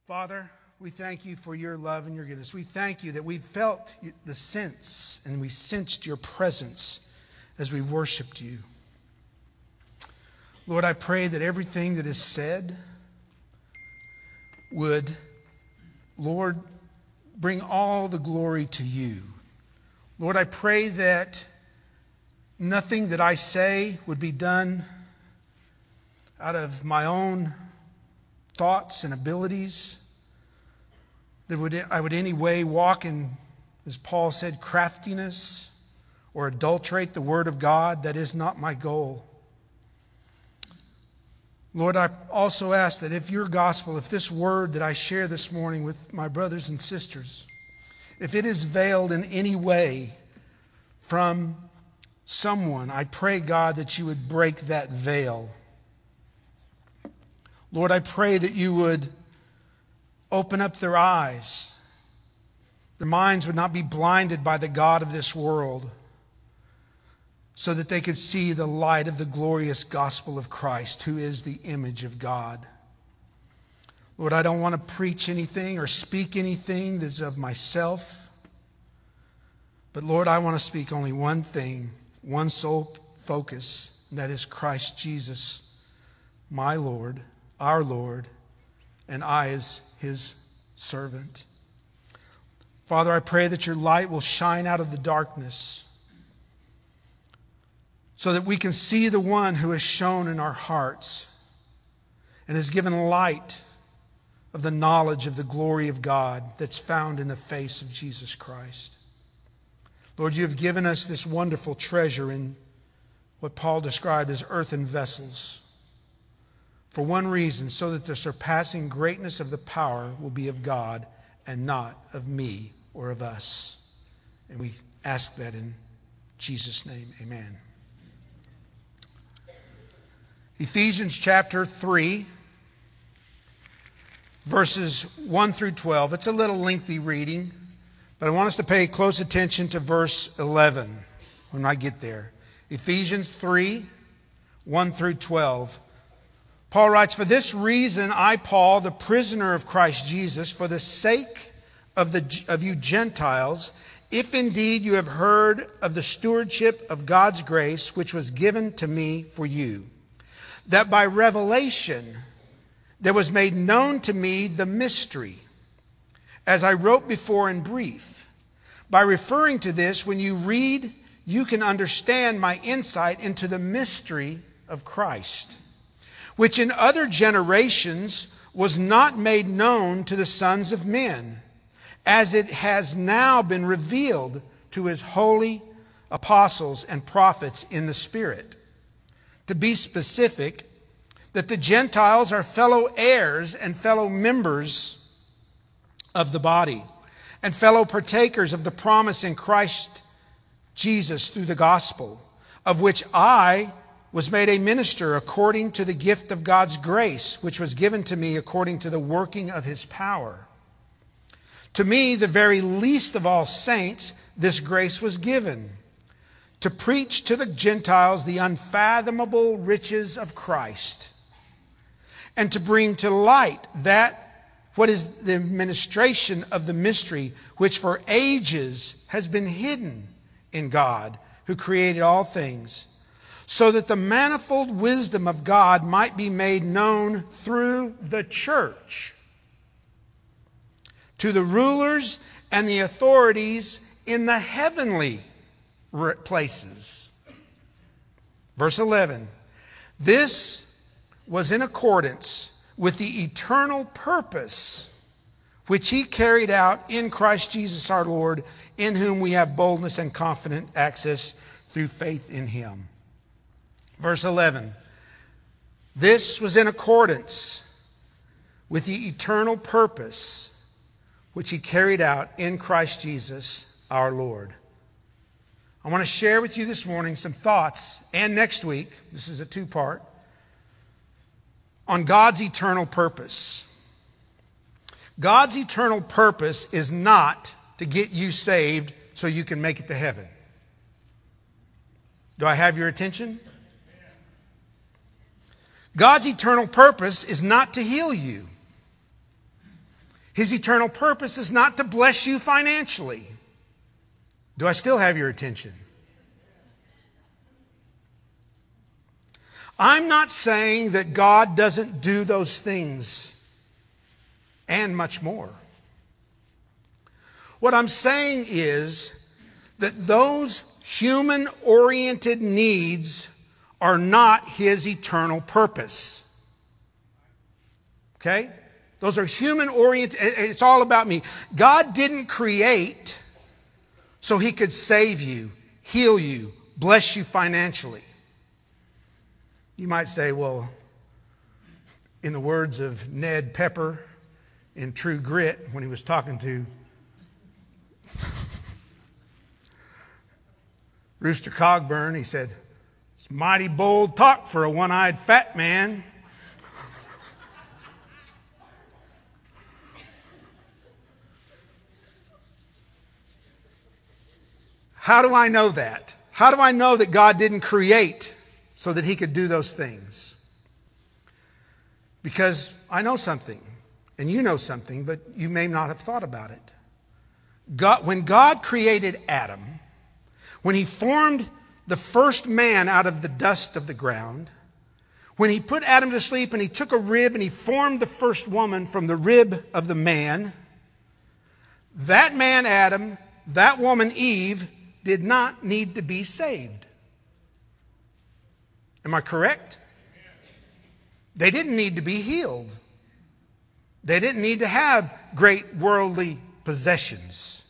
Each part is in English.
Father, we thank you for your love and your goodness. We thank you that we've felt the sense and we sensed your presence as we've worshiped you. Lord, I pray that everything that is said would, Lord, bring all the glory to you. Lord, I pray that nothing that I say would be done out of my own thoughts and abilities, that I would in any way walk in, as Paul said, craftiness or adulterate the word of God. That is not my goal. Lord, I also ask that if your gospel, if this word that I share this morning with my brothers and sisters, if it is veiled in any way from someone, I pray, God, that you would break that veil. Lord, I pray that you would open up their eyes. Their minds would not be blinded by the god of this world, so that they could see the light of the glorious gospel of Christ, who is the image of God. Lord, I don't want to preach anything or speak anything that's of myself. But Lord, I want to speak only one thing, one sole focus, and that is Christ Jesus, my Lord, our Lord, and I as his servant. Father, I pray that your light will shine out of the darkness, so that we can see the one who has shone in our hearts and has given light of the knowledge of the glory of God that's found in the face of Jesus Christ. Lord, you have given us this wonderful treasure in what Paul described as earthen vessels, for one reason, so that the surpassing greatness of the power will be of God and not of me or of us. And we ask that in Jesus' name, amen. Ephesians chapter 3, verses 1 through 12. It's a little lengthy reading, but I want us to pay close attention to verse 11 when I get there. Ephesians 3, 1 through 12. Paul writes, "For this reason I, Paul, the prisoner of Christ Jesus, for the sake of you Gentiles, if indeed you have heard of the stewardship of God's grace, which was given to me for you, that by revelation there was made known to me the mystery, as I wrote before in brief. By referring to this, when you read, you can understand my insight into the mystery of Christ, which in other generations was not made known to the sons of men, as it has now been revealed to his holy apostles and prophets in the Spirit. To be specific, that the Gentiles are fellow heirs and fellow members of the body, and fellow partakers of the promise in Christ Jesus through the gospel, of which I was made a minister according to the gift of God's grace, which was given to me according to the working of his power. To me, the very least of all saints, this grace was given, to preach to the Gentiles the unfathomable riches of Christ, and to bring to light what is the administration of the mystery, which for ages has been hidden in God, who created all things, so that the manifold wisdom of God might be made known through the church to the rulers and the authorities in the heavenly places." Verse 11, "This was in accordance with the eternal purpose which he carried out in Christ Jesus our Lord, in whom we have boldness and confident access through faith in him." Verse 11, "This was in accordance with the eternal purpose which he carried out in Christ Jesus our Lord." I want to share with you this morning some thoughts, and next week, this is a two-part, on God's eternal purpose. God's eternal purpose is not to get you saved so you can make it to heaven. Do I have your attention? God's eternal purpose is not to heal you. His eternal purpose is not to bless you financially. Do I still have your attention? I'm not saying that God doesn't do those things and much more. What I'm saying is that those human-oriented needs are not His eternal purpose. Okay? Those are human-oriented. It's all about me. God didn't create so He could save you, heal you, bless you financially. You might say, well, in the words of Ned Pepper in True Grit, when he was talking to Rooster Cogburn, he said, "It's mighty bold talk for a one-eyed fat man." How do I know that? How do I know that God didn't create so that He could do those things? Because I know something, and you know something, but you may not have thought about it. When God created Adam, when He formed the first man out of the dust of the ground, when He put Adam to sleep and He took a rib and He formed the first woman from the rib of the man, that man Adam, that woman Eve, did not need to be saved. Am I correct? They didn't need to be healed. They didn't need to have great worldly possessions.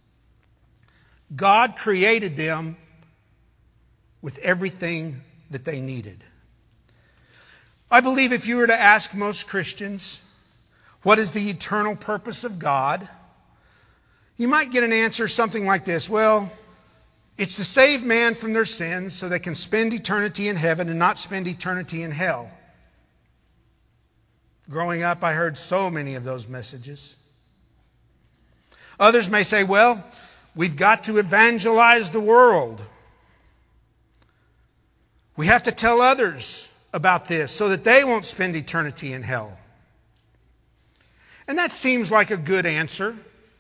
God created them with everything that they needed. I believe if you were to ask most Christians, what is the eternal purpose of God? You might get an answer something like this. Well, it's to save man from their sins so they can spend eternity in heaven and not spend eternity in hell. Growing up, I heard so many of those messages. Others may say, well, we've got to evangelize the world. We have to tell others about this so that they won't spend eternity in hell. And that seems like a good answer.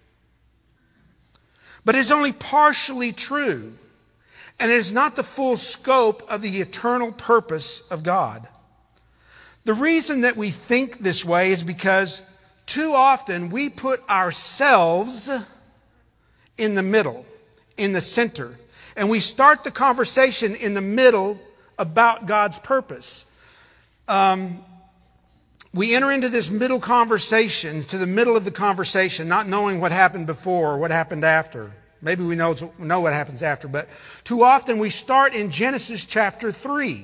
But it's only partially true. And it is not the full scope of the eternal purpose of God. The reason that we think this way is because too often we put ourselves in the middle, in the center. And we start the conversation in the middle about God's purpose. We enter into this middle conversation, to the middle of the conversation, not knowing what happened before or what happened after. Maybe we know what happens after, but too often we start in Genesis chapter 3.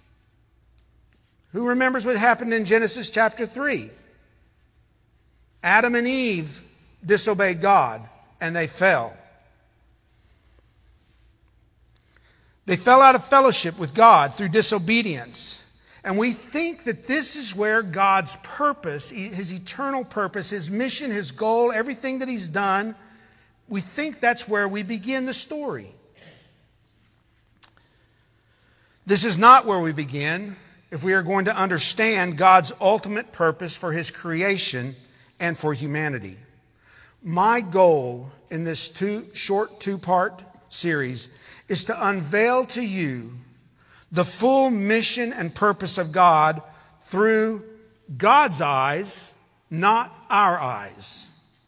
Who remembers what happened in Genesis chapter 3? Adam and Eve disobeyed God, and they fell. They fell out of fellowship with God through disobedience. And we think that this is where God's purpose, His eternal purpose, His mission, His goal, everything that He's done, we think that's where we begin the story. This is not where we begin if we are going to understand God's ultimate purpose for His creation and for humanity. My goal in this short two-part series is to unveil to you the full mission and purpose of God through God's eyes, not our eyes.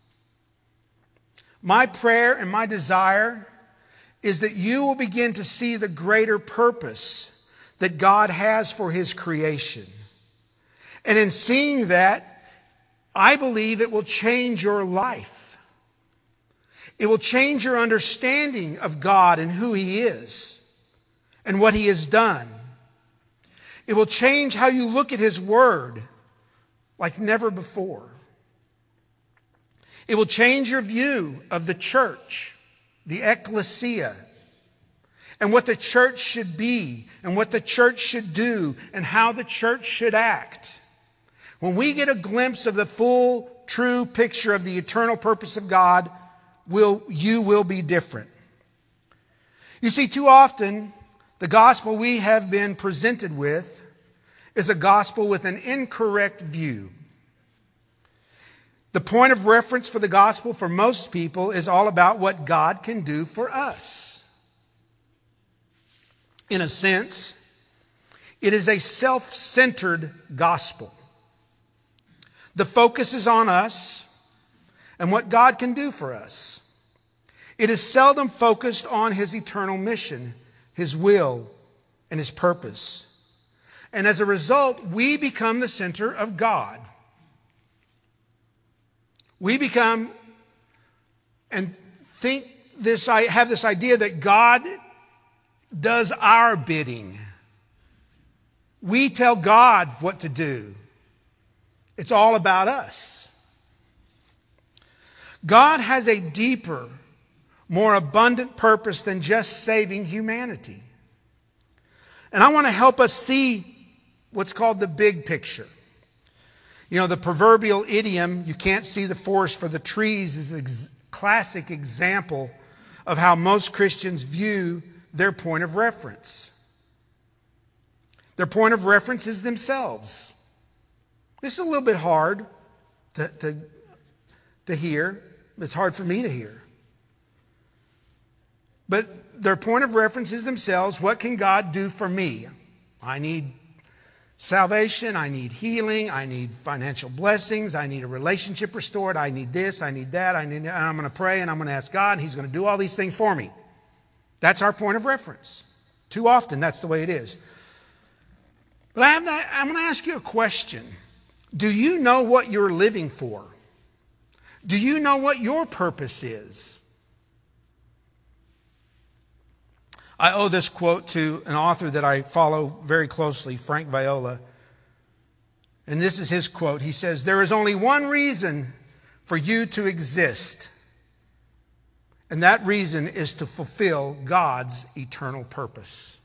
My prayer and my desire is that you will begin to see the greater purpose that God has for His creation. And in seeing that, I believe it will change your life. It will change your understanding of God and who He is and what He has done. It will change how you look at His Word like never before. It will change your view of the church, the ecclesia, and what the church should be, and what the church should do, and how the church should act. When we get a glimpse of the full, true picture of the eternal purpose of God, you will be different. You see, too often, the gospel we have been presented with is a gospel with an incorrect view. The point of reference for the gospel for most people is all about what God can do for us. In a sense, it is a self-centered gospel. The focus is on us and what God can do for us. It is seldom focused on His eternal mission, His will, and His purpose. And as a result, we become the center of God. We become and have this idea that God does our bidding. We tell God what to do. It's all about us. God has a deeper, more abundant purpose than just saving humanity. And I want to help us see what's called the big picture. You know, the proverbial idiom, you can't see the forest for the trees, is a classic example of how most Christians view their point of reference. Their point of reference is themselves. This is a little bit hard to hear. It's hard for me to hear. But their point of reference is themselves. What can God do for me? I need salvation. I need healing. I need financial blessings. I need a relationship restored. I need this. I need that. I'm going to pray and I'm going to ask God, and He's going to do all these things for me. That's our point of reference. Too often, that's the way it is. But I'm going to ask you a question. Do you know what you're living for? Do you know what your purpose is? I owe this quote to an author that I follow very closely, Frank Viola. And this is his quote. He says, "There is only one reason for you to exist. And that reason is to fulfill God's eternal purpose."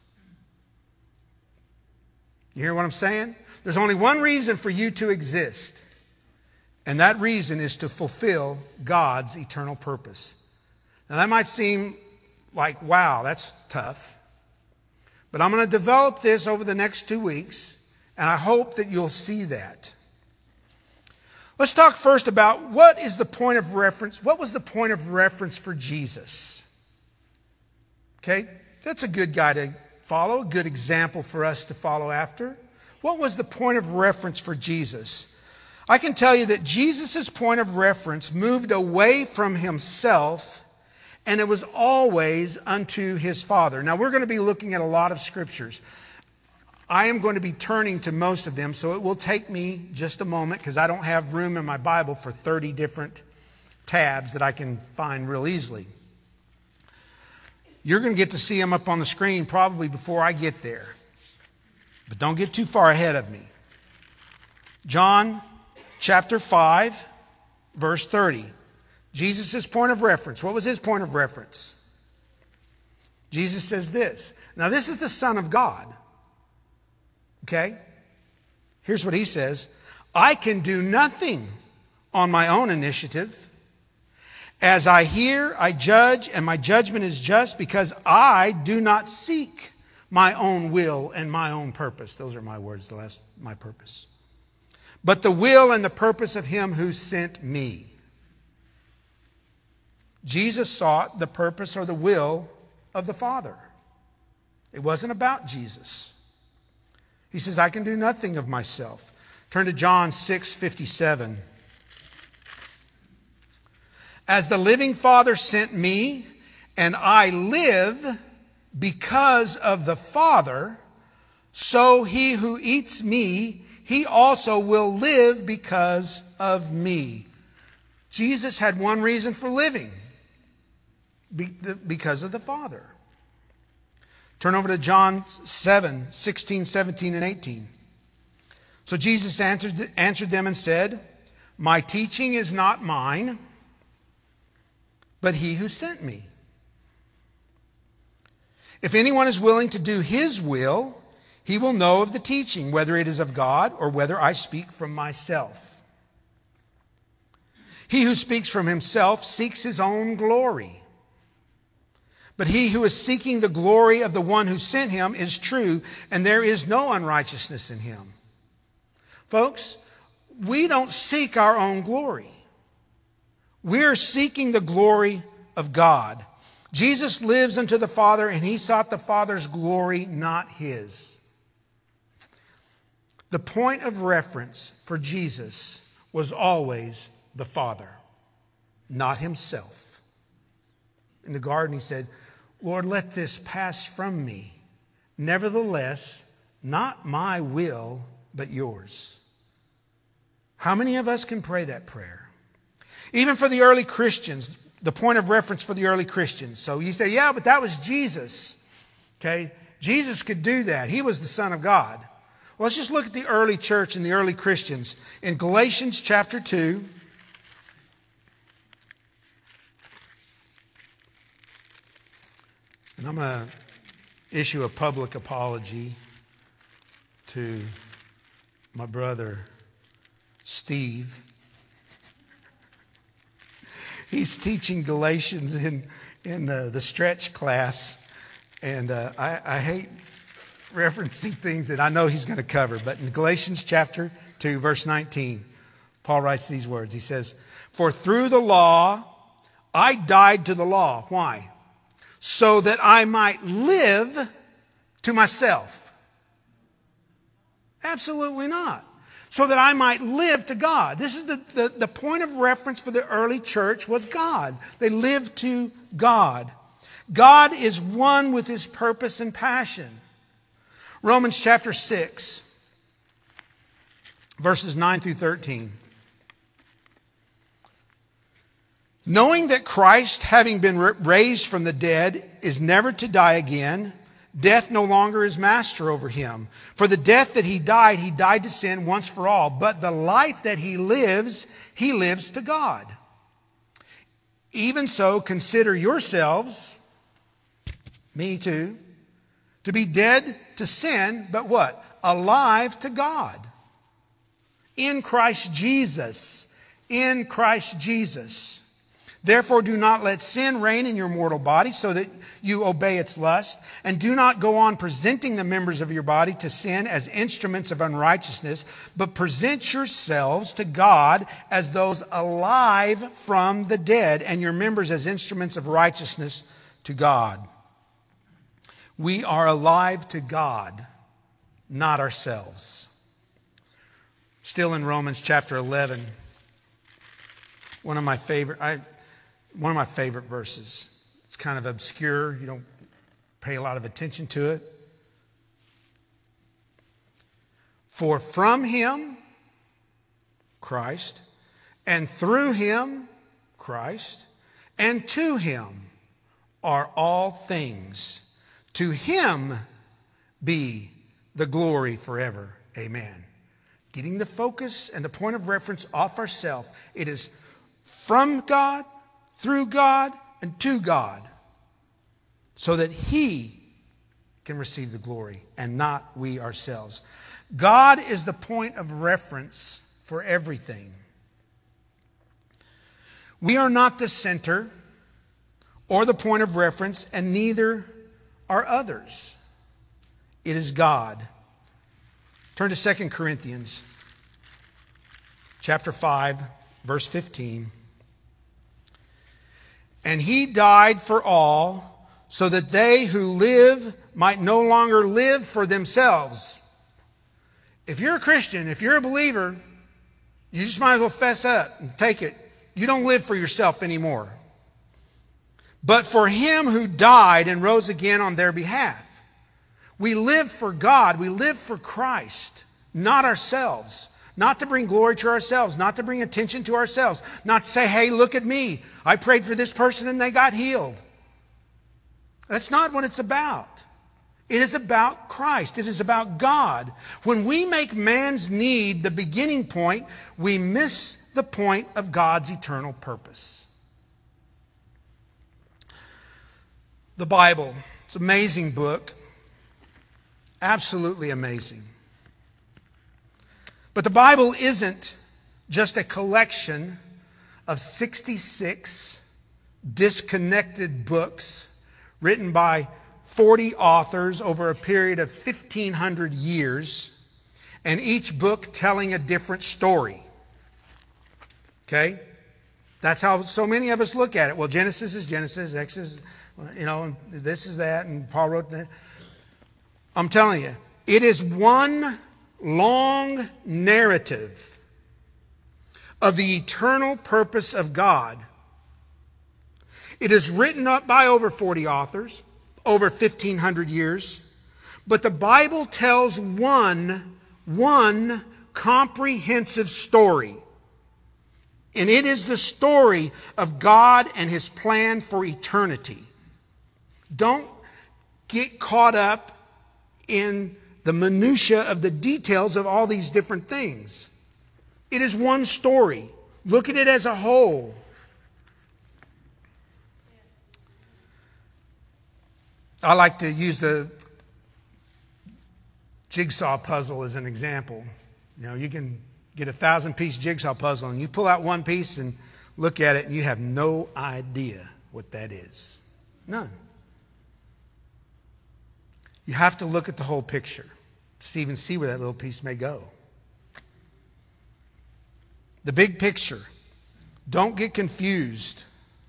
You hear what I'm saying? There's only one reason for you to exist. And that reason is to fulfill God's eternal purpose. Now that might seem like, wow, that's tough. But I'm going to develop this over the next 2 weeks, and I hope that you'll see that. Let's talk first about what is the point of reference. What was the point of reference for Jesus? Okay, that's a good guy to follow, a good example for us to follow after. What was the point of reference for Jesus? I can tell you that Jesus' point of reference moved away from Himself, and it was always unto His Father. Now, we're going to be looking at a lot of scriptures. I am going to be turning to most of them, so it will take me just a moment because I don't have room in my Bible for 30 different tabs that I can find real easily. You're going to get to see them up on the screen probably before I get there. But don't get too far ahead of me. John chapter 5, verse 30. Jesus' point of reference. What was His point of reference? Jesus says this. Now, this is the Son of God. Okay? Here's what He says. "I can do nothing on my own initiative. As I hear, I judge, and my judgment is just because I do not seek my own will and my own purpose." Those are my words, my purpose. "But the will and the purpose of Him who sent me." Jesus sought the purpose or the will of the Father. It wasn't about Jesus. He says, "I can do nothing of myself." Turn to John 6:57. "As the living Father sent me, and I live because of the Father, so he who eats me, he also will live because of me." Jesus had one reason for living, because of the Father. Turn over to John 7:16, 17, and 18. "So Jesus answered them and said, My teaching is not mine, but He who sent me. If anyone is willing to do His will, he will know of the teaching, whether it is of God or whether I speak from myself. He who speaks from himself seeks his own glory. But he who is seeking the glory of the one who sent him is true, and there is no unrighteousness in him." Folks, we don't seek our own glory. We're seeking the glory of God. Jesus lives unto the Father, and he sought the Father's glory, not his. The point of reference for Jesus was always the Father, not himself. In the garden he said, Lord, let this pass from me. Nevertheless, not my will, but yours. How many of us can pray that prayer? Even for the early Christians, the point of reference for the early Christians. So you say, yeah, but that was Jesus. Okay? Jesus could do that. He was the Son of God. Well, let's just look at the early church and the early Christians. In Galatians chapter 2, and I'm going to issue a public apology to my brother Steve. He's teaching Galatians in the stretch class, and I hate referencing things that I know he's going to cover. But in Galatians chapter 2, verse 19, Paul writes these words. He says, For through the law I died to the law. Why? So that I might live to myself. Absolutely not. So that I might live to God. This is the point of reference for the early church was God. They lived to God. God is one with his purpose and passion. Romans chapter 6, verses 9 through 13. Knowing that Christ, having been raised from the dead, is never to die again, death no longer is master over him. For the death that he died to sin once for all. But the life that he lives to God. Even so, consider yourselves, me too, to be dead to sin, but what? Alive to God. In Christ Jesus. In Christ Jesus. Therefore, do not let sin reign in your mortal body so that you obey its lust. And do not go on presenting the members of your body to sin as instruments of unrighteousness, but present yourselves to God as those alive from the dead, and your members as instruments of righteousness to God. We are alive to God, not ourselves. Still in Romans chapter 11, one of my favorite verses. It's kind of obscure. You don't pay a lot of attention to it. For from him, Christ, and through him, Christ, and to him are all things. To him be the glory forever. Amen. Getting the focus and the point of reference off ourselves. It is from God, through God, and to God, so that he can receive the glory and not we ourselves. God is the point of reference for everything. We are not the center or the point of reference, and neither are others. It is God. Turn to 2 Corinthians chapter 5, verse 15. And he died for all, so that they who live might no longer live for themselves. If you're a Christian, if you're a believer, you just might as well fess up and take it. You don't live for yourself anymore. But for him who died and rose again on their behalf. We live for God. We live for Christ, not ourselves. Not to bring glory to ourselves, not to bring attention to ourselves, not to say, hey, look at me. I prayed for this person and they got healed. That's not what it's about. It is about Christ. It is about God. When we make man's need the beginning point, we miss the point of God's eternal purpose. The Bible, it's an amazing book. Absolutely amazing. But the Bible isn't just a collection of 66 disconnected books written by 40 authors over a period of 1,500 years, and each book telling a different story. Okay? That's how so many of us look at it. Well, Genesis is Genesis, Exodus, this is that, and Paul wrote that. I'm telling you, it is one long narrative of the eternal purpose of God. It is written up by over 40 authors, over 1,500 years. But the Bible tells one comprehensive story. And it is the story of God and His plan for eternity. Don't get caught up in the minutia of the details of all these different things. It is one story. Look at it as a whole. I like to use the jigsaw puzzle as an example. You can get a 1,000-piece jigsaw puzzle and you pull out one piece and look at it and you have no idea what that is. None. You have to look at the whole picture to even see where that little piece may go. The big picture. Don't get confused.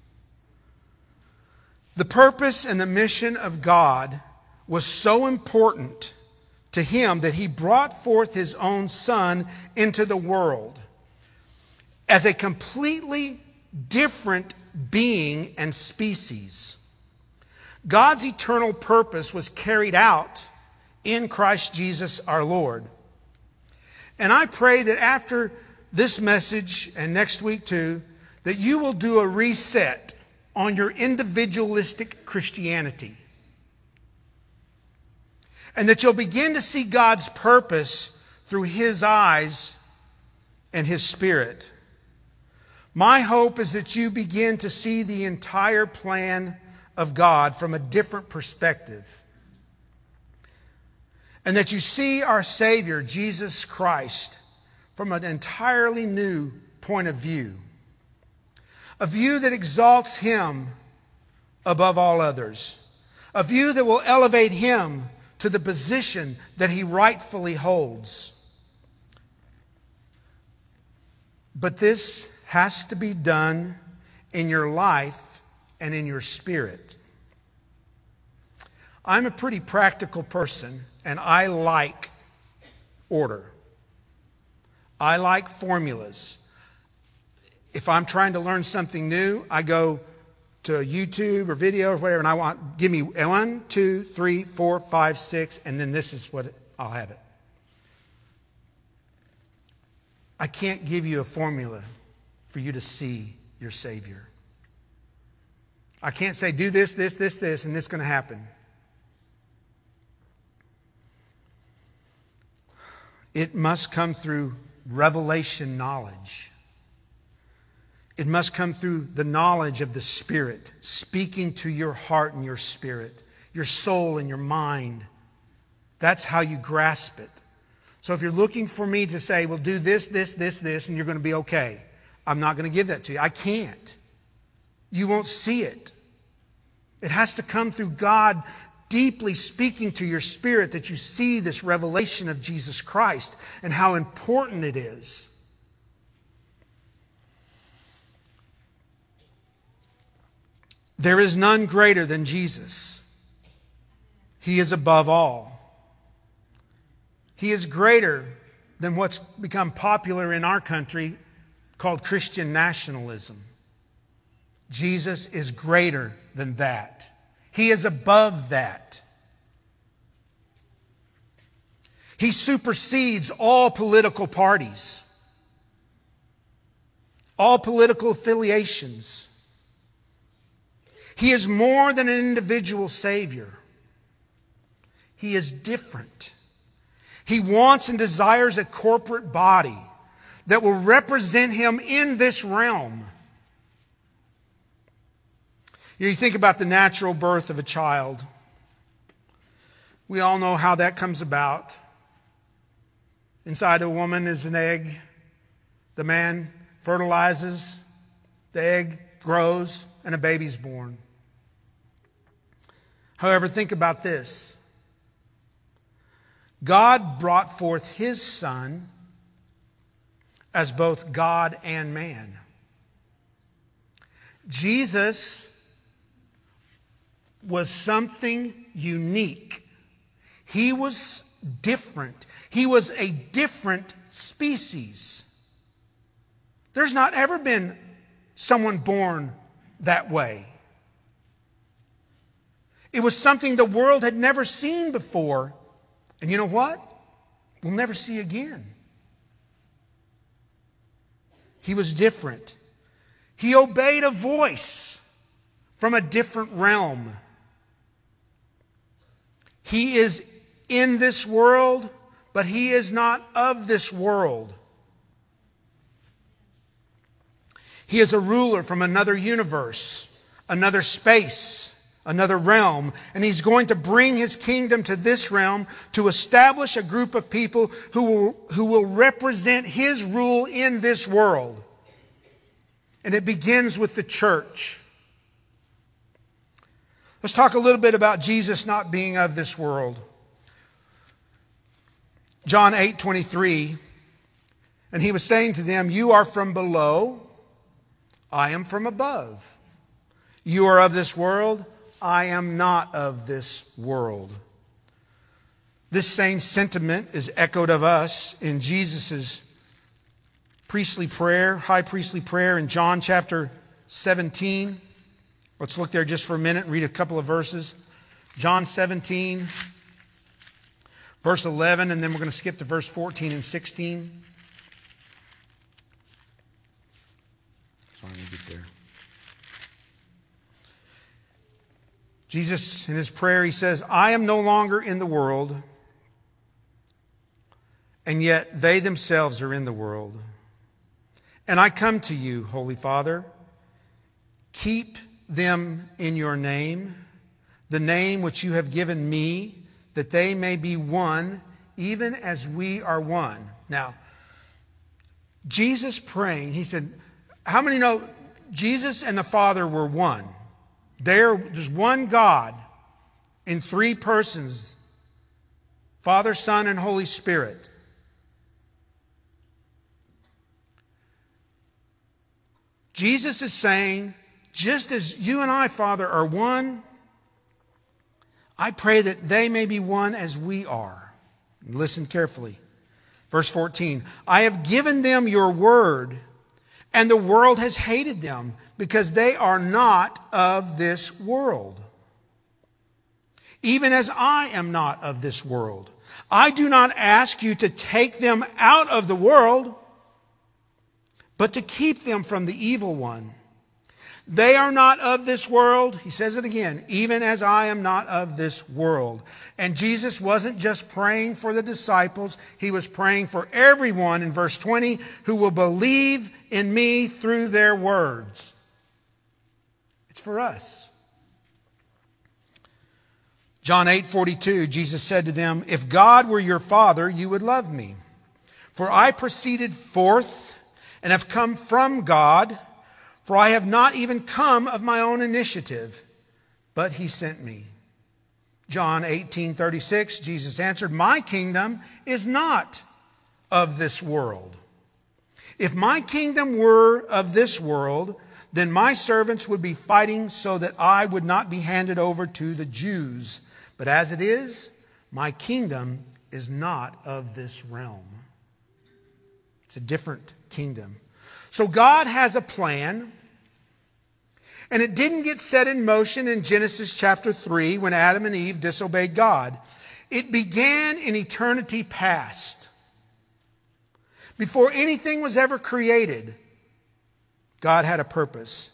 The purpose and the mission of God was so important to Him that He brought forth His own Son into the world as a completely different being and species. God's eternal purpose was carried out in Christ Jesus our Lord. And I pray that after this message and next week too, that you will do a reset on your individualistic Christianity. And that you'll begin to see God's purpose through His eyes and His Spirit. My hope is that you begin to see the entire plan of God from a different perspective. And that you see our Savior, Jesus Christ, from an entirely new point of view. A view that exalts Him above all others. A view that will elevate Him to the position that He rightfully holds. But this has to be done in your life and in your spirit. I'm a pretty practical person, and I like order. I like formulas. If I'm trying to learn something new, I go to YouTube or video or whatever, and give me 1, 2, 3, 4, 5, 6, and then this is what I'll have it. I can't give you a formula for you to see your Savior. I can't say, do this, this, this, this, and this is going to happen. It must come through revelation knowledge. It must come through the knowledge of the Spirit, speaking to your heart and your spirit, your soul and your mind. That's how you grasp it. So if you're looking for me to say, well, do this, this, this, this, and you're going to be okay, I'm not going to give that to you. I can't. You won't see it. It has to come through God deeply speaking to your spirit that you see this revelation of Jesus Christ and how important it is. There is none greater than Jesus. He is above all. He is greater than what's become popular in our country called Christian nationalism. Jesus is greater than that. He is above that. He supersedes all political parties, all political affiliations. He is more than an individual Savior. He is different. He wants and desires a corporate body that will represent Him in this realm. You think about the natural birth of a child. We all know how that comes about. Inside a woman is an egg. The man fertilizes, the egg grows, and a baby's born. However, think about this. God brought forth His Son as both God and man. Jesus was something unique. He was different. He was a different species. There's not ever been someone born that way. It was something the world had never seen before. And you know what? We'll never see again. He was different. He obeyed a voice from a different realm. He is in this world, but he is not of this world. He is a ruler from another universe, another space, another realm, and he's going to bring his kingdom to this realm to establish a group of people who will represent his rule in this world. And it begins with the church. Let's talk a little bit about Jesus not being of this world. John 8:23, and he was saying to them, "You are from below, I am from above. You are of this world, I am not of this world." This same sentiment is echoed of us in Jesus' priestly prayer, high priestly prayer in John chapter 17. Let's look there just for a minute and read a couple of verses. John 17, verse 11, and then we're going to skip to verse 14 and 16. So I'm going to get there. Jesus, in his prayer, he says, "I am no longer in the world, and yet they themselves are in the world. And I come to you, Holy Father, keep them in your name, the name which you have given me, that they may be one, even as we are one." Now, Jesus praying, he said, how many know Jesus and the Father were one? There's one God in three persons, Father, Son, and Holy Spirit. Jesus is saying, just as you and I, Father, are one, I pray that they may be one as we are. Listen carefully. Verse 14, "I have given them your word, and the world has hated them, because they are not of this world, even as I am not of this world. I do not ask you to take them out of the world, but to keep them from the evil one. They are not of this world," he says it again, "even as I am not of this world." And Jesus wasn't just praying for the disciples, he was praying for everyone in verse 20 who will believe in me through their words. It's for us. John 8:42, Jesus said to them, "If God were your Father, you would love me. For I proceeded forth and have come from God, for I have not even come of my own initiative, but he sent me." John 18:36, Jesus answered, "My kingdom is not of this world. If my kingdom were of this world, then my servants would be fighting so that I would not be handed over to the Jews. But as it is, my kingdom is not of this realm." It's a different kingdom. So God has a plan, and it didn't get set in motion in Genesis chapter 3 when Adam and Eve disobeyed God. It began in eternity past. Before anything was ever created, God had a purpose.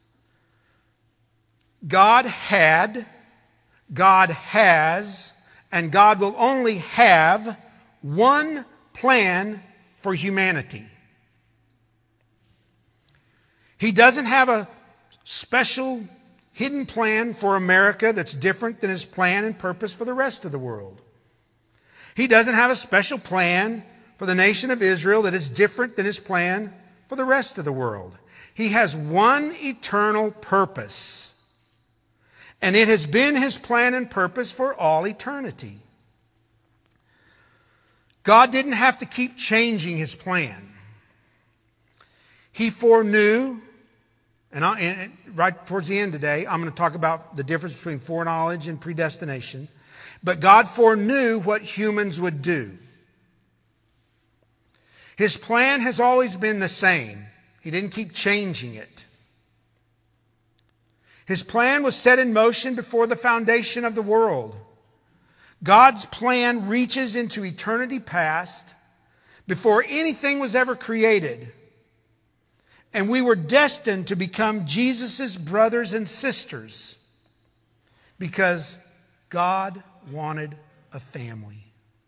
God had, God has, and God will only have one plan for humanity. He doesn't have a special hidden plan for America that's different than his plan and purpose for the rest of the world. He doesn't have a special plan for the nation of Israel that is different than his plan for the rest of the world. He has one eternal purpose, and it has been his plan and purpose for all eternity. God didn't have to keep changing his plan. He foreknew And right towards the end today, I'm going to talk about the difference between foreknowledge and predestination. But God foreknew what humans would do. His plan has always been the same. He didn't keep changing it. His plan was set in motion before the foundation of the world. God's plan reaches into eternity past before anything was ever created. And we were destined to become Jesus' brothers and sisters because God wanted a family.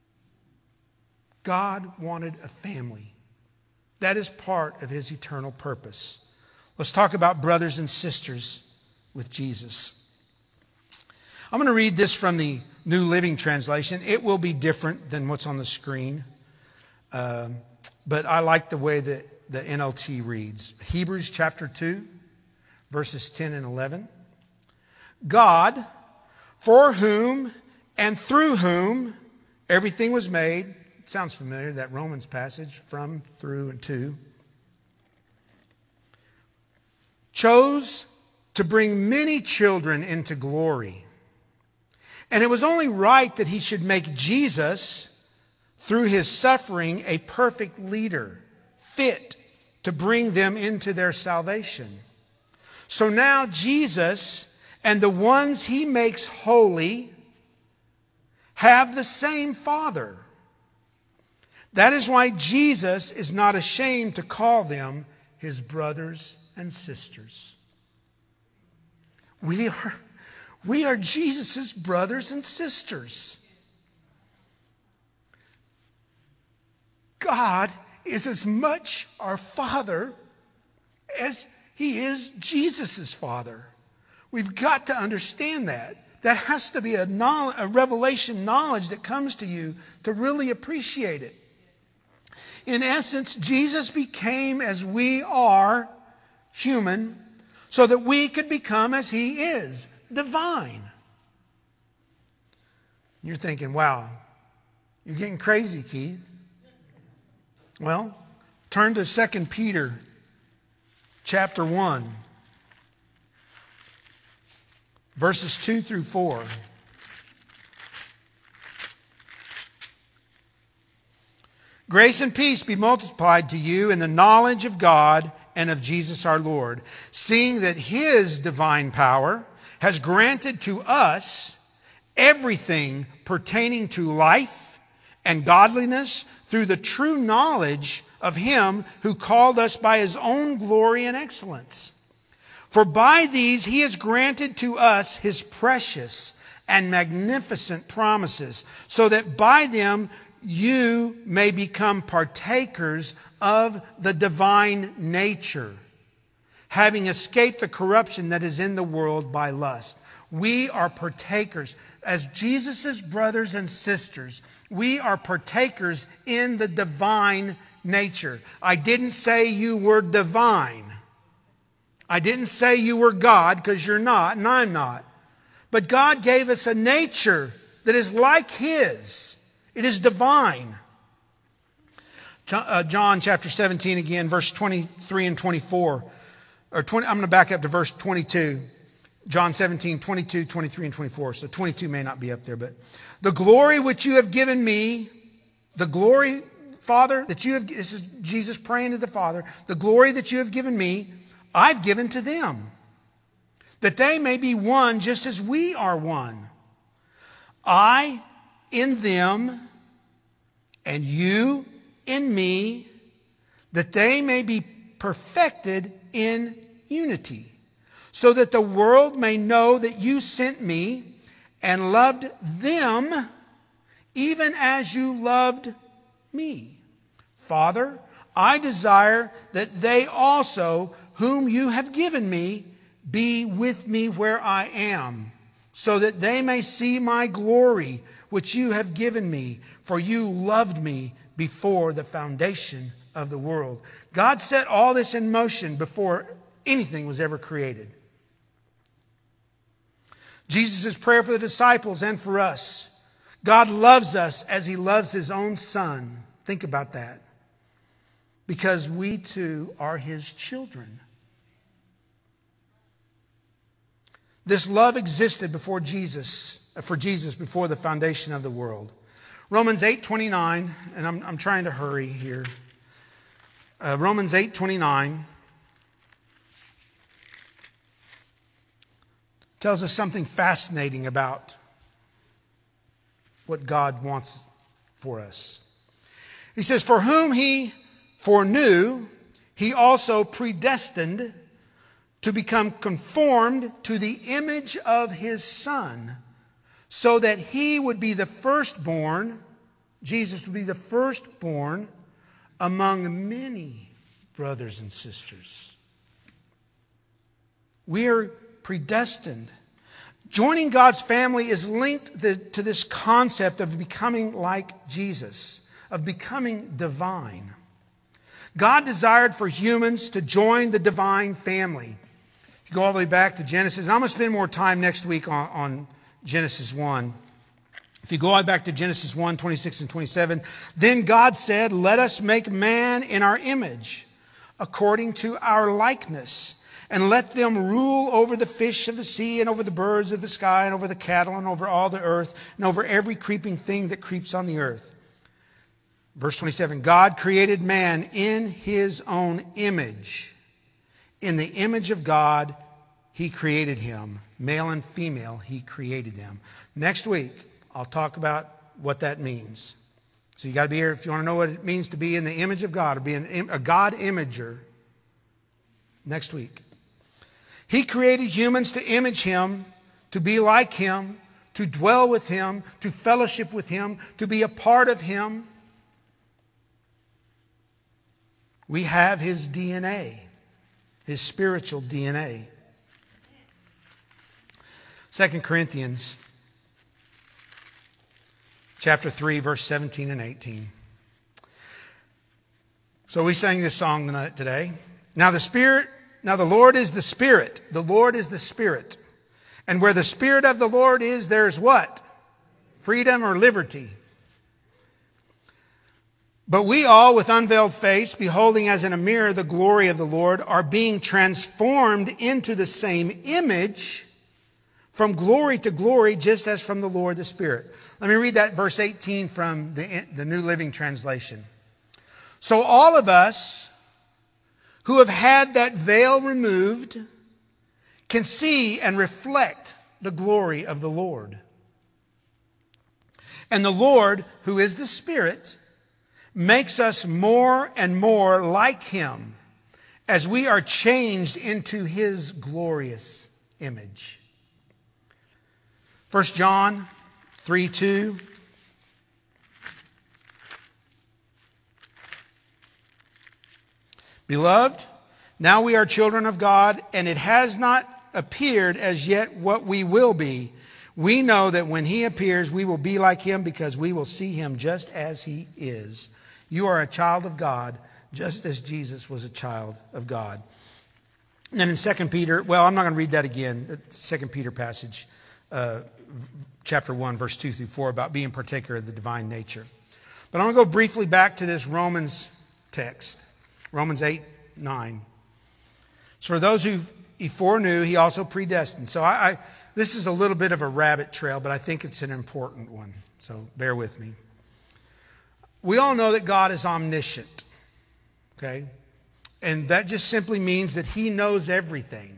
God wanted a family. That is part of His eternal purpose. Let's talk about brothers and sisters with Jesus. I'm going to read this from the New Living Translation. It will be different than what's on the screen. But I like the way that the NLT reads. Hebrews chapter 2, verses 10 and 11. God, for whom and through whom everything was made. It sounds familiar, that Romans passage, from, through, and to. Chose to bring many children into glory. And it was only right that He should make Jesus, through His suffering, a perfect leader, fit to bring them into their salvation. So now Jesus and the ones He makes holy have the same Father. That is why Jesus is not ashamed to call them His brothers and sisters. We are Jesus' brothers and sisters. God is as much our Father as He is Jesus' Father. We've got to understand that. That has to be a revelation knowledge that comes to you to really appreciate it. In essence, Jesus became as we are, human, so that we could become as He is, divine. You're thinking, wow, you're getting crazy, Keith. Well, turn to 2 Peter chapter 1, verses 2 through 4. Grace and peace be multiplied to you in the knowledge of God and of Jesus our Lord, seeing that His divine power has granted to us everything pertaining to life and godliness through the true knowledge of Him who called us by His own glory and excellence. For by these He has granted to us His precious and magnificent promises, so that by them you may become partakers of the divine nature, having escaped the corruption that is in the world by lust. We are partakers. As Jesus' brothers and sisters, we are partakers in the divine nature. I didn't say you were divine. I didn't say you were God, because you're not and I'm not. But God gave us a nature that is like His. It is divine. John chapter 17 again, verse 23 and 24. I'm going to back up to verse 22. John 17, 22, 23, and 24. So 22 may not be up there, but the glory which you have given me, the glory, Father, that you have, this is Jesus praying to the Father, the glory that you have given me, I've given to them, that they may be one just as we are one. I in them and you in me, that they may be perfected in unity, so that the world may know that you sent me and loved them even as you loved me. Father, I desire that they also, whom you have given me, be with me where I am, so that they may see my glory, which you have given me, for you loved me before the foundation of the world. God set all this in motion before anything was ever created. Jesus' prayer for the disciples and for us. God loves us as He loves His own Son. Think about that. Because we too are His children. This love existed for Jesus before the foundation of the world. Romans 8:29, and I'm trying to hurry here. Romans 8:29 tells us something fascinating about what God wants for us. He says, "For whom he foreknew, he also predestined to become conformed to the image of his Son, so that he would be the firstborn," Jesus would be the firstborn among many brothers and sisters. We are predestined. Joining God's family is linked to this concept of becoming like Jesus, of becoming divine. God desired for humans to join the divine family. If you go all the way back to Genesis, and I'm going to spend more time next week on Genesis 1. If you go all the way back to Genesis 1, 26 and 27, then God said, "Let us make man in our image, according to our likeness, and let them rule over the fish of the sea and over the birds of the sky and over the cattle and over all the earth and over every creeping thing that creeps on the earth." Verse 27, God created man in his own image. In the image of God, he created him. Male and female, he created them. Next week, I'll talk about what that means. So you got to be here if you want to know what it means to be in the image of God, or be a God imager. Next week. He created humans to image him, to be like him, to dwell with him, to fellowship with him, to be a part of him. We have his DNA, his spiritual DNA. 2 Corinthians chapter 3, verse 17 and 18. So we sang this song today. Now the Lord is the Spirit. The Lord is the Spirit. And where the Spirit of the Lord is, there's what? Freedom or liberty. But we all, with unveiled face, beholding as in a mirror the glory of the Lord, are being transformed into the same image from glory to glory, just as from the Lord the Spirit. Let me read that verse 18 from the New Living Translation. So all of us who have had that veil removed can see and reflect the glory of the Lord. And the Lord, who is the Spirit, makes us more and more like him as we are changed into his glorious image. 1 John 3:2. Beloved, now we are children of God, and it has not appeared as yet what we will be. We know that when he appears, we will be like him because we will see him just as he is. You are a child of God, just as Jesus was a child of God. And then in 2 Peter, well, I'm not going to read that again, the 2 Peter passage, chapter 1, verse 2 through 4, about being partaker of the divine nature. But I'm going to go briefly back to this Romans text. Romans 8:9. So for those who he foreknew, he also predestined. So this is a little bit of a rabbit trail, but I think it's an important one. So bear with me. We all know that God is omniscient. Okay? And that just simply means that he knows everything.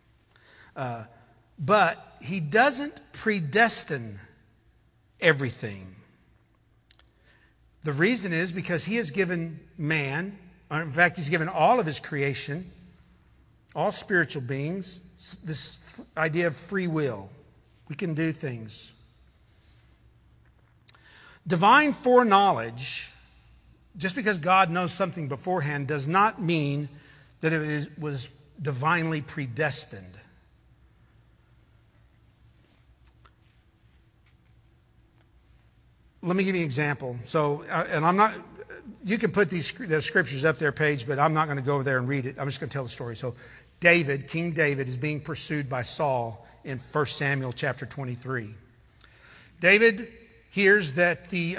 But he doesn't predestine everything. The reason is because he has given man, in fact, he's given all of his creation, all spiritual beings, this idea of free will. We can do things. Divine foreknowledge, just because God knows something beforehand, does not mean that it was divinely predestined. Let me give you an example. So, and I'm not, you can put the scriptures up there, Paige, but I'm not going to go over there and read it. I'm just going to tell the story. So David, King David, is being pursued by Saul in 1 Samuel chapter 23. David hears that the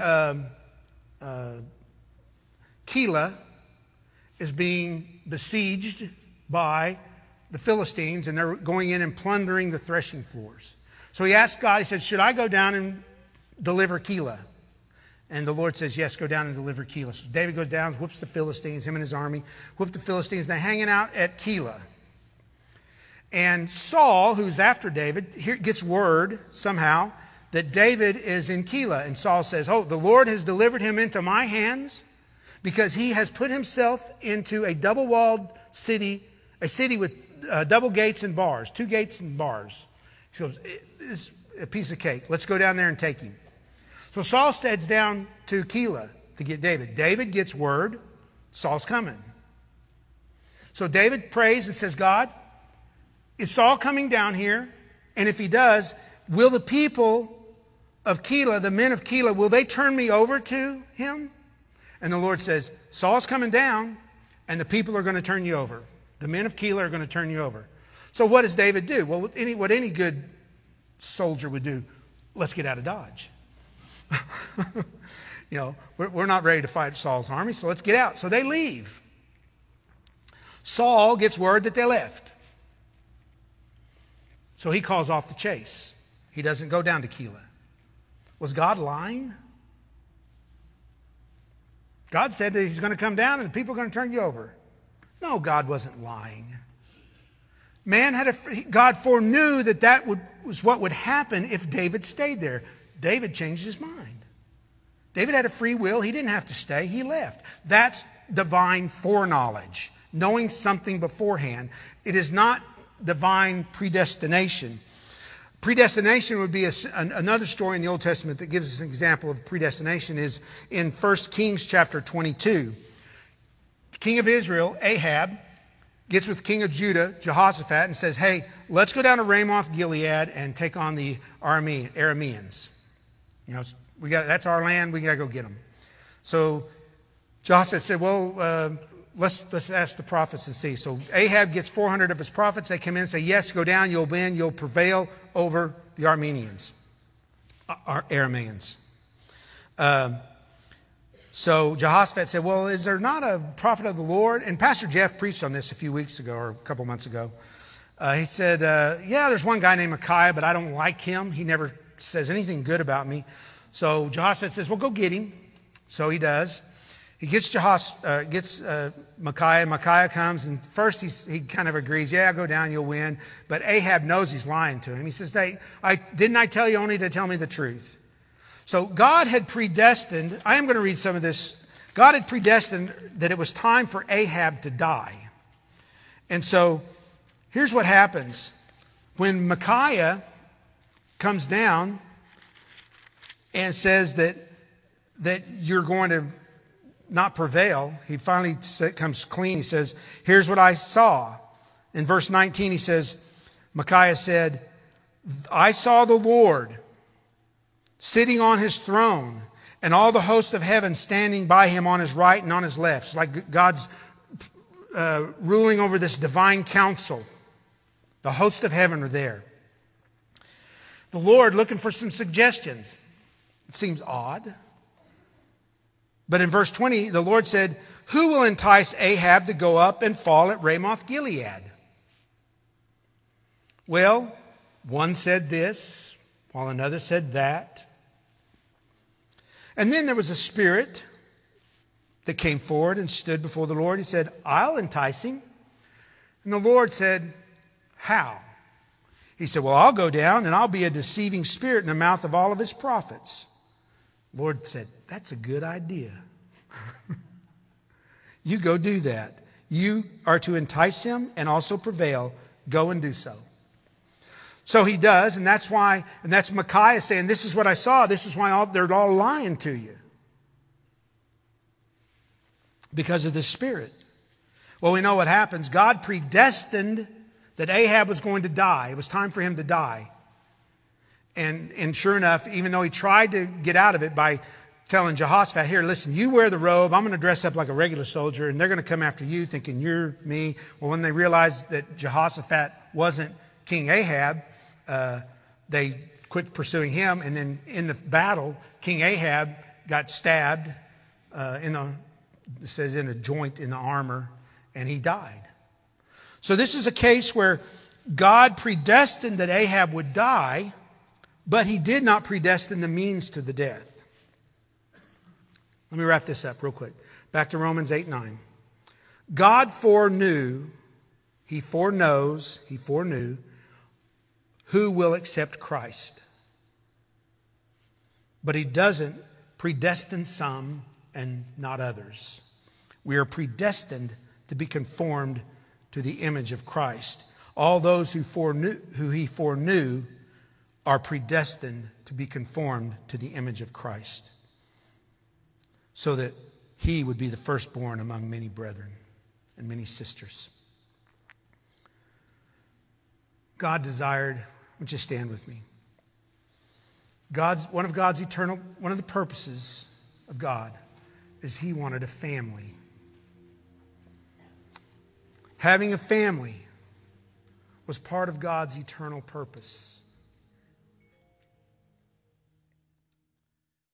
Keilah is being besieged by the Philistines, and they're going in and plundering the threshing floors. So he asked God, he said, should I go down and deliver Keilah? And the Lord says, yes, go down and deliver Keilah. So David goes down, whoops the Philistines, him and his army, whoop the Philistines. They're hanging out at Keilah. And Saul, who's after David, gets word somehow that David is in Keilah. And Saul says, oh, the Lord has delivered him into my hands because he has put himself into a double-walled city, a city with double gates and bars, 2 gates and bars. He goes, it's a piece of cake. Let's go down there and take him. So Saul heads down to Keilah to get David. David gets word, Saul's coming. So David prays and says, God, is Saul coming down here? And if he does, will the people of Keilah, the men of Keilah, will they turn me over to him? And the Lord says, Saul's coming down, and the people are going to turn you over. The men of Keilah are going to turn you over. So what does David do? Well, what any good soldier would do, let's get out of Dodge. We're not ready to fight Saul's army, so let's get out. So they leave. Saul gets word that they left. So he calls off the chase. He doesn't go down to Keilah. Was God lying? God said that he's going to come down and the people are going to turn you over. No, God wasn't lying. God foreknew that was what would happen if David stayed there. David changed his mind. David had a free will. He didn't have to stay. He left. That's divine foreknowledge, knowing something beforehand. It is not divine predestination. Predestination would be another story in the Old Testament that gives us an example of predestination is in 1 Kings chapter 22. The king of Israel, Ahab, gets with king of Judah, Jehoshaphat, and says, hey, let's go down to Ramoth Gilead and take on the Arameans. That's our land. We got to go get them. So Jehoshaphat said, well, let's ask the prophets and see. So Ahab gets 400 of his prophets. They come in and say, yes, go down. You'll win. You'll prevail over the Arameans. So Jehoshaphat said, well, is there not a prophet of the Lord? And Pastor Jeff preached on this a few weeks ago or a couple months ago. He said, yeah, there's one guy named Micaiah, but I don't like him. He never says anything good about me. So Jehoshaphat says, well, go get him. So he does. He gets Micaiah, and Micaiah comes, and first he kind of agrees, yeah, go down, you'll win. But Ahab knows he's lying to him. He says, didn't I tell you only to tell me the truth? So God had predestined, I am going to read some of this. God had predestined that it was time for Ahab to die. And so here's what happens. When Micaiah comes down and says that you're going to not prevail, he finally comes clean. He says, here's what I saw. In verse 19 he says, Micaiah said, I saw the Lord sitting on his throne, and all the host of heaven standing by him on his right and on his left. It's like God's ruling over this divine council. The host of heaven are there. The Lord looking for some suggestions. It seems odd. But in verse 20, the Lord said, who will entice Ahab to go up and fall at Ramoth Gilead? Well, one said this, while another said that. And then there was a spirit that came forward and stood before the Lord. He said, I'll entice him. And the Lord said, how? He said, well, I'll go down and I'll be a deceiving spirit in the mouth of all of his prophets. The Lord said, that's a good idea. You go do that. You are to entice him and also prevail. Go and do so. So he does, and that's Micaiah saying, this is what I saw. This is why they're all lying to you. Because of this spirit. Well, we know what happens. God predestined that Ahab was going to die. It was time for him to die. And sure enough, even though he tried to get out of it by telling Jehoshaphat, here, listen, you wear the robe. I'm going to dress up like a regular soldier, and they're going to come after you thinking you're me. Well, when they realized that Jehoshaphat wasn't King Ahab, they quit pursuing him. And then in the battle, King Ahab got stabbed it says in a joint in the armor, and he died. So this is a case where God predestined that Ahab would die, but he did not predestine the means to the death. Let me wrap this up real quick. Back to Romans 8:9. God foreknew, He foreknew who will accept Christ. But He doesn't predestine some and not others. We are predestined to be conformed to the image of Christ. All those who He foreknew are predestined to be conformed to the image of Christ, so that He would be the firstborn among many brethren and many sisters. God desired, would you stand with me? One of the purposes of God is He wanted a family. Having a family was part of God's eternal purpose.